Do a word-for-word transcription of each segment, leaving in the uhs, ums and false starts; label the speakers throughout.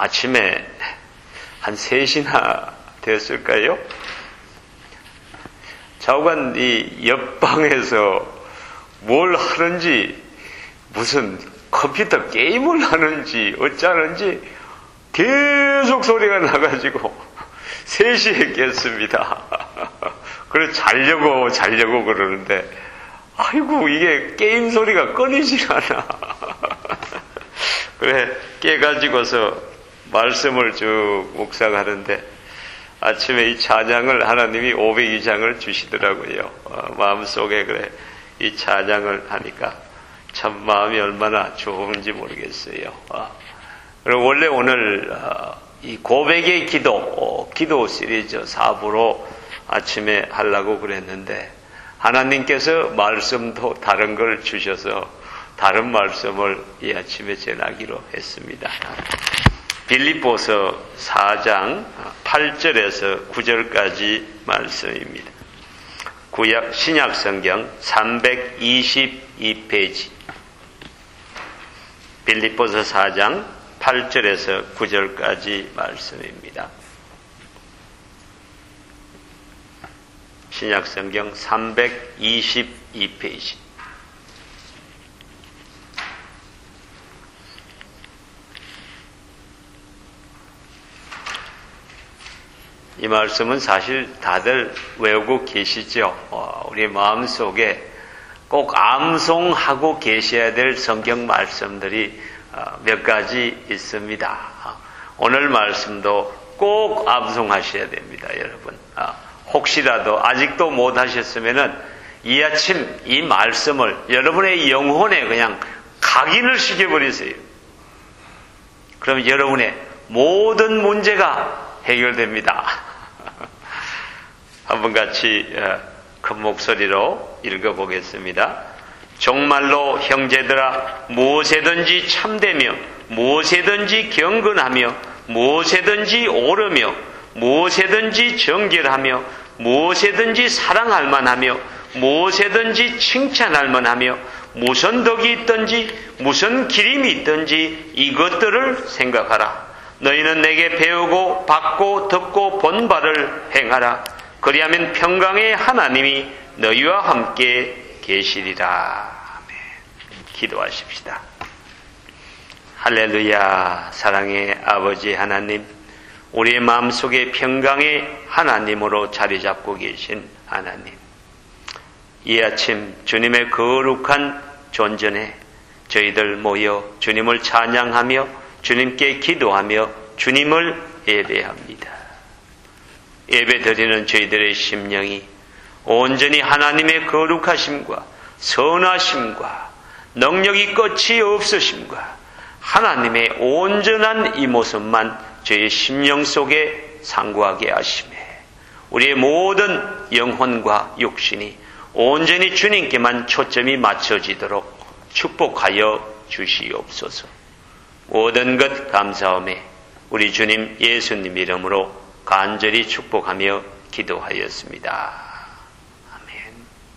Speaker 1: 아침에 한 세 시나 됐을까요? 좌우간 이 옆방에서 뭘 하는지, 무슨 컴퓨터 게임을 하는지 어쩌는지 계속 소리가 나가지고 세 시에 깼습니다. 그래서 자려고 자려고 그러는데 아이고 이게 게임 소리가 끊이질 않아. 그래 깨가지고서 말씀을 쭉 묵상하는데 아침에 이 찬양을 하나님이 오백이 장을 주시더라고요. 어, 마음속에 그래 이 찬양을 하니까 참 마음이 얼마나 좋은지 모르겠어요. 어. 그리고 원래 오늘 어, 이 고백의 기도 어, 기도 시리즈 사 부로 아침에 하려고 그랬는데 하나님께서 말씀도 다른 걸 주셔서 다른 말씀을 이 아침에 전하기로 했습니다. 빌립보서 사 장 팔 절에서 구 절까지 말씀입니다. 구약 신약 성경 삼백이십이 페이지. 빌립보서 사 장 팔 절에서 구 절까지 말씀입니다. 신약 성경 삼백이십이 페이지. 이 말씀은 사실 다들 외우고 계시죠. 어, 우리 마음속에 꼭 암송하고 계셔야 될 성경 말씀들이 어, 몇 가지 있습니다. 어, 오늘 말씀도 꼭 암송하셔야 됩니다, 여러분. 어, 혹시라도 아직도 못 하셨으면은 이 아침 이 말씀을 여러분의 영혼에 그냥 각인을 시켜버리세요. 그럼 여러분의 모든 문제가 해결됩니다. 한번 같이 큰 목소리로 읽어보겠습니다. 정말로 형제들아 무엇에든지 참되며 무엇에든지 경건하며 무엇에든지 옳으며 무엇에든지 정결하며 무엇에든지 사랑할 만하며 무엇에든지 칭찬할 만하며 무슨 덕이 있든지 무슨 기림이 있든지 이것들을 생각하라. 너희는 내게 배우고 받고 듣고 본 바를 행하라. 그리하면 평강의 하나님이 너희와 함께 계시리라. 아멘. 기도하십시다. 할렐루야. 사랑의 아버지 하나님, 우리의 마음속에 평강의 하나님으로 자리 잡고 계신 하나님, 이 아침 주님의 거룩한 존전에 저희들 모여 주님을 찬양하며 주님께 기도하며 주님을 예배합니다. 예배드리는 저희들의 심령이 온전히 하나님의 거룩하심과 선하심과 능력이 끝이 없으심과 하나님의 온전한 이 모습만 저희 심령 속에 상고하게 하시매 우리의 모든 영혼과 육신이 온전히 주님께만 초점이 맞춰지도록 축복하여 주시옵소서. 모든 것 감사하며 우리 주님 예수님 이름으로 간절히 축복하며 기도하였습니다. 아멘.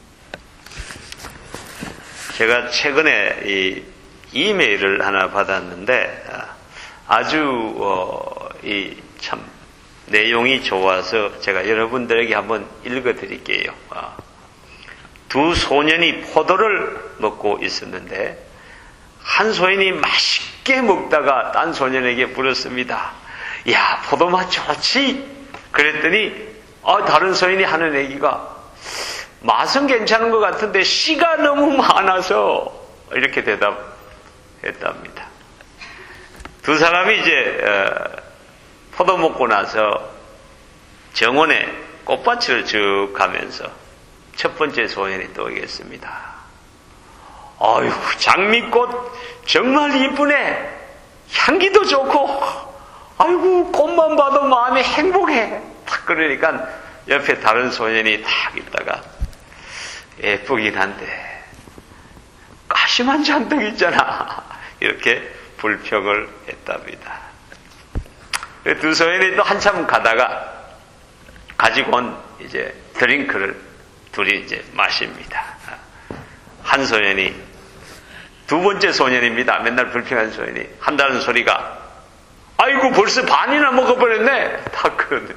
Speaker 1: 제가 최근에 이 이메일을 하나 받았는데 아주 어, 이 참 내용이 좋아서 제가 여러분들에게 한번 읽어드릴게요. 어. 두 소년이 포도를 먹고 있었는데 한 소년이 맛있게 먹다가 딴 소년에게 물었습니다. 야, 포도 맛 좋지? 그랬더니 어, 다른 소년이 하는 얘기가 맛은 괜찮은 것 같은데 씨가 너무 많아서 이렇게 대답했답니다. 두 사람이 이제 어, 포도 먹고 나서 정원에 꽃밭을 쭉 가면서 첫 번째 소년이 또 오겠습니다. 아유, 장미꽃 정말 이쁘네. 향기도 좋고, 아이고, 꽃만 봐도 마음이 행복해. 딱 그러니까 옆에 다른 소년이 딱 있다가, 예쁘긴 한데, 가심한 잔뜩 있잖아. 이렇게 불평을 했답니다. 두 소년이 또 한참 가다가 가지고 온 이제 드링크를 둘이 이제 마십니다. 한 소년이 두 번째 소년입니다. 맨날 불평한 소년이 한다는 소리가 아이고 벌써 반이나 먹어버렸네. 다 그러네.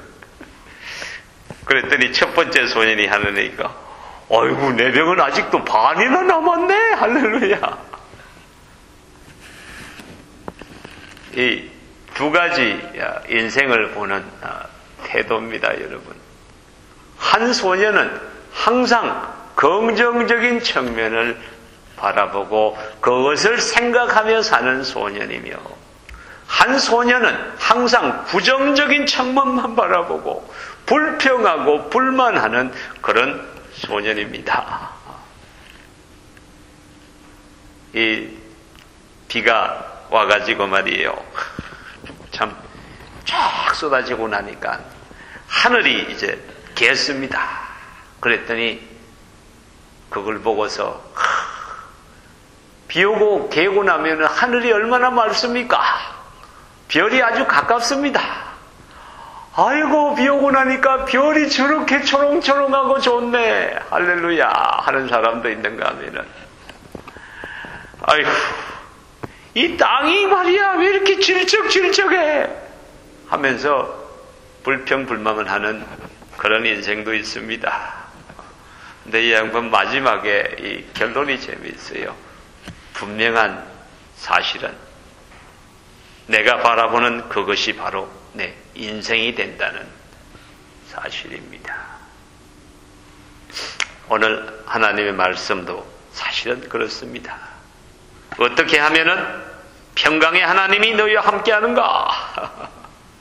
Speaker 1: 그랬더니 첫 번째 소년이 하는 얘기가 아이고 내 병은 아직도 반이나 남았네. 할렐루야. 이 두 가지 인생을 보는 태도입니다, 여러분. 한 소년은 항상 긍정적인 측면을 바라보고 그것을 생각하며 사는 소년이며, 한 소년은 항상 부정적인 측면만 바라보고 불평하고 불만하는 그런 소년입니다. 이 비가 와가지고 말이에요. 참 쫙 쏟아지고 나니까 하늘이 이제 개습니다. 그랬더니 그걸 보고서 비 오고 개고 나면 하늘이 얼마나 맑습니까? 별이 아주 가깝습니다. 아이고 비 오고 나니까 별이 저렇게 초롱초롱하고 좋네. 할렐루야 하는 사람도 있는가 하면은 아이고 이 땅이 말이야 왜 이렇게 질척질척해 하면서 불평불만을 하는 그런 인생도 있습니다. 근데 이 양반 마지막에 이 결론이 재미있어요. 분명한 사실은 내가 바라보는 그것이 바로 내 인생이 된다는 사실입니다. 오늘 하나님의 말씀도 사실은 그렇습니다. 어떻게 하면은 평강의 하나님이 너희와 함께하는가?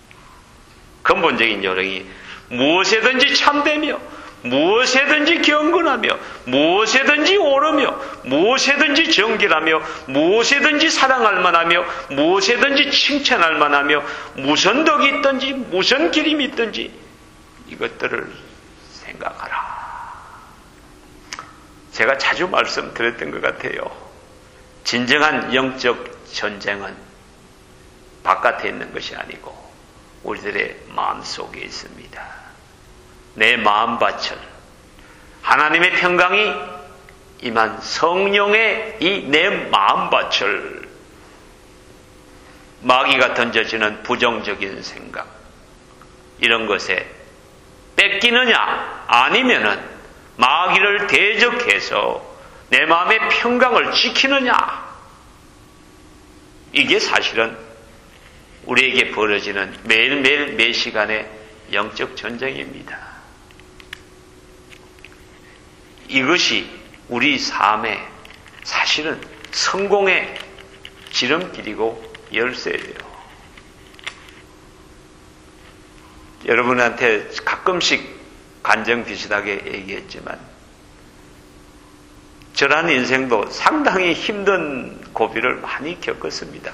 Speaker 1: 근본적인 요령이 무엇에든지 참되며 무엇에든지 경건하며 무엇에든지 옳으며 무엇에든지 정결하며 무엇에든지 사랑할 만하며 무엇에든지 칭찬할 만하며 무슨 덕이 있든지 무슨 길임이 있든지 이것들을 생각하라. 제가 자주 말씀드렸던 것 같아요. 진정한 영적 전쟁은 바깥에 있는 것이 아니고 우리들의 마음속에 있습니다. 내 마음밭을 하나님의 평강이 임한 성령의 이 내 마음밭을 마귀가 던져지는 부정적인 생각 이런 것에 뺏기느냐 아니면은 마귀를 대적해서 내 마음의 평강을 지키느냐 이게 사실은 우리에게 벌어지는 매일매일 매 시간의 영적 전쟁입니다. 이것이 우리 삶의 사실은 성공의 지름길이고 열쇠예요. 여러분한테 가끔씩 간증 비슷하게 얘기했지만 저라는 인생도 상당히 힘든 고비를 많이 겪었습니다.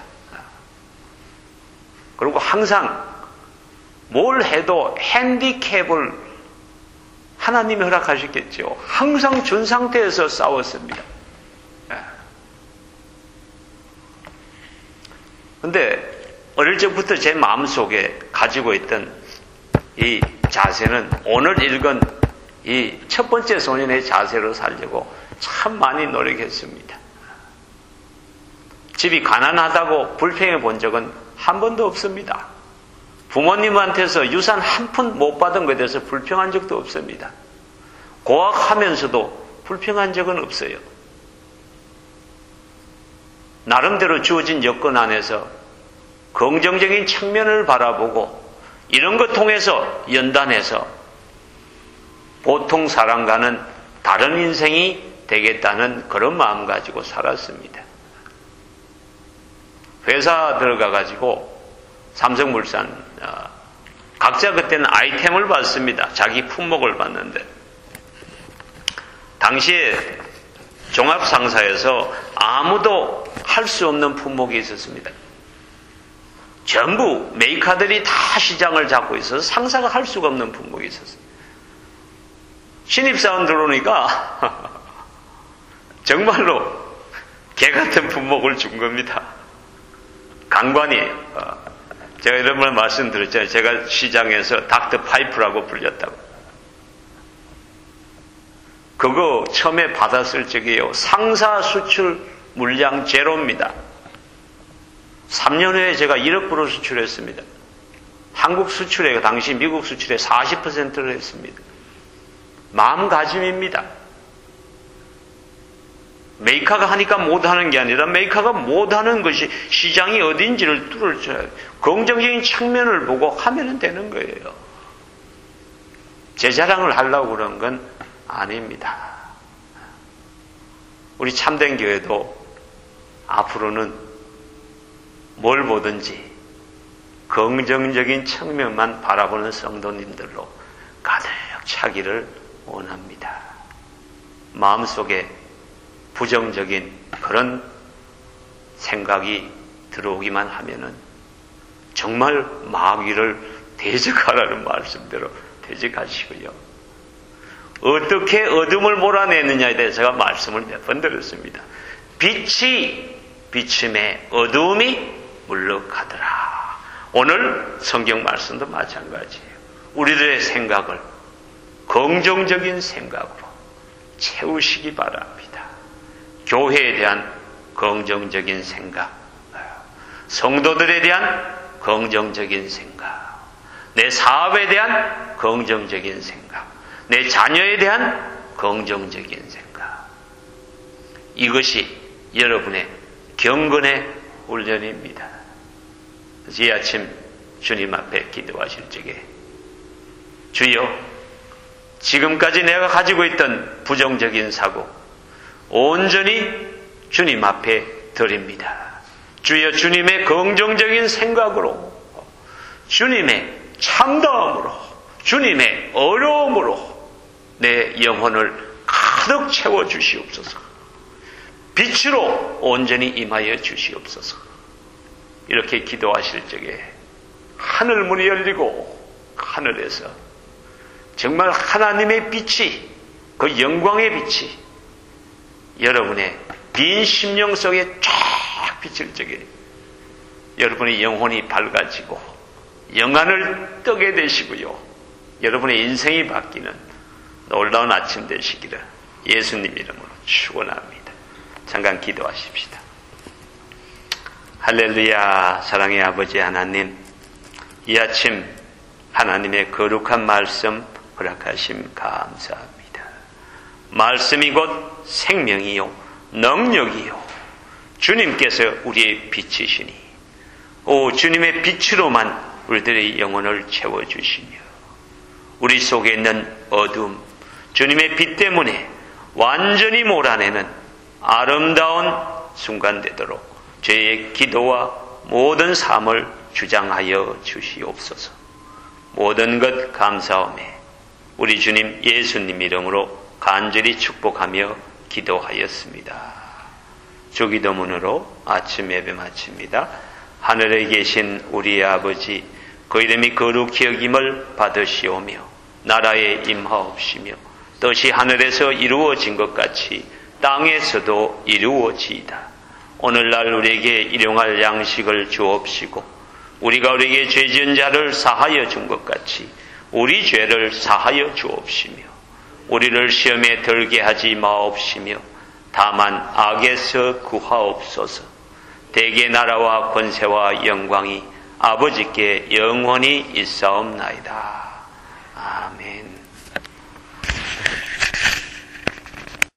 Speaker 1: 그리고 항상 뭘 해도 핸디캡을 하나님이 허락하셨겠죠. 항상 준 상태에서 싸웠습니다. 그런데 어릴 적부터 제 마음속에 가지고 있던 이 자세는 오늘 읽은 이 첫 번째 소년의 자세로 살려고 참 많이 노력했습니다. 집이 가난하다고 불평해 본 적은 한 번도 없습니다. 부모님한테서 유산 한 푼 못 받은 것에 대해서 불평한 적도 없습니다. 고학하면서도 불평한 적은 없어요. 나름대로 주어진 여건 안에서 긍정적인 측면을 바라보고 이런 것 통해서 연단해서 보통 사람과는 다른 인생이 되겠다는 그런 마음 가지고 살았습니다. 회사 들어가 가지고 삼성물산 각자 그때는 아이템을 받습니다. 자기 품목을 받는데 당시에 종합상사에서 아무도 할 수 없는 품목이 있었습니다. 전부 메이커들이 다 시장을 잡고 있어서 상사가 할 수가 없는 품목이 있었어요. 신입사원 들어오니까 정말로 개 같은 품목을 준 겁니다. 강관이에요. 제가 이런 말 말씀드렸잖아요. 제가 시장에서 닥터 파이프라고 불렸다고. 그거 처음에 받았을 적에요. 상사 수출 물량 제로입니다. 삼 년 후에 제가 일억 불을 수출했습니다. 한국 수출에 당시 미국 수출의 사십 퍼센트를 했습니다. 마음가짐입니다. 메이커가 하니까 못하는 게 아니라 메이커가 못하는 것이 시장이 어딘지를 뚫을 줄 긍정적인 측면을 보고 하면 되는 거예요. 제 자랑을 하려고 그런 건 아닙니다. 우리 참된 교회도 앞으로는 뭘 보든지 긍정적인 측면만 바라보는 성도님들로 가득 차기를 원합니다. 마음속에 부정적인 그런 생각이 들어오기만 하면은 정말 마귀를 대적하라는 말씀대로 대적하시고요. 어떻게 어둠을 몰아내느냐에 대해서 제가 말씀을 몇 번 드렸습니다. 빛이 비침에 어둠이 물러가더라. 오늘 성경 말씀도 마찬가지예요. 우리들의 생각을 긍정적인 생각으로 채우시기 바랍니다. 교회에 대한 긍정적인 생각, 성도들에 대한 긍정적인 생각, 내 사업에 대한 긍정적인 생각, 내 자녀에 대한 긍정적인 생각. 이것이 여러분의 경건의 훈련입니다. 이 아침 주님 앞에 기도하실 적에 주여, 지금까지 내가 가지고 있던 부정적인 사고 온전히 주님 앞에 드립니다. 주여, 주님의 긍정적인 생각으로, 주님의 참다함으로, 주님의 어려움으로 내 영혼을 가득 채워 주시옵소서. 빛으로 온전히 임하여 주시옵소서. 이렇게 기도하실 적에 하늘 문이 열리고 하늘에서 정말 하나님의 빛이, 그 영광의 빛이 여러분의 빈 심령 속에 쫙 비칠 적에 여러분의 영혼이 밝아지고 영안을 뜨게 되시고요. 여러분의 인생이 바뀌는 놀라운 아침 되시기를 예수님 이름으로 축원합니다. 잠깐 기도하십시다. 할렐루야. 사랑의 아버지 하나님, 이 아침 하나님의 거룩한 말씀 허락하심 감사합니다. 말씀이 곧 생명이요 능력이요 주님께서 우리의 빛이시니 오 주님의 빛으로만 우리들의 영혼을 채워주시며 우리 속에 있는 어둠 주님의 빛 때문에 완전히 몰아내는 아름다운 순간 되도록 저의 기도와 모든 삶을 주장하여 주시옵소서. 모든 것 감사하며 우리 주님 예수님 이름으로 간절히 축복하며 기도하였습니다. 주기도문으로 아침 예배 마칩니다. 하늘에 계신 우리 아버지, 그 이름이 거룩히 여김을 받으시오며 나라에 임하옵시며 뜻이 하늘에서 이루어진 것 같이 땅에서도 이루어지이다. 오늘날 우리에게 일용할 양식을 주옵시고 우리가 우리에게 죄 지은 자를 사하여 준 것 같이 우리 죄를 사하여 주옵시며 우리를 시험에 들게 하지 마옵시며 다만 악에서 구하옵소서. 대개 나라와 권세와 영광이 아버지께 영원히 있사옵나이다.